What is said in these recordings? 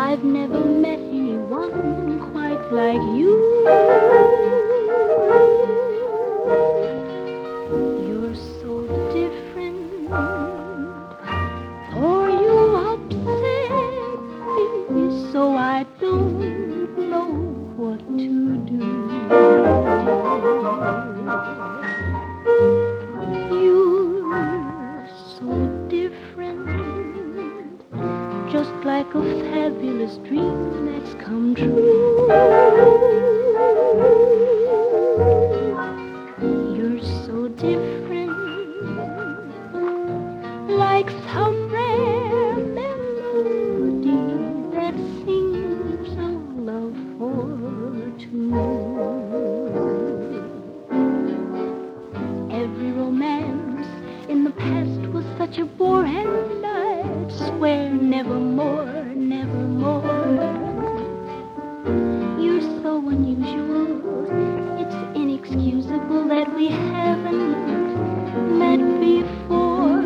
I've never met anyone quite like you. You're so different, or you upset me, so I don't know what to do. You're so different, just like a fabulous dream that's come true. You're so different, like some rare melody that sings of love for two. Every romance in the past was such a bore, and I'd swear nevermore, nevermore. You're so unusual, it's inexcusable that we haven't met before.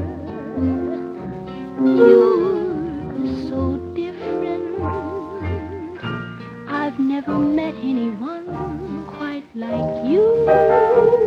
You're so different, I've never met anyone quite like you.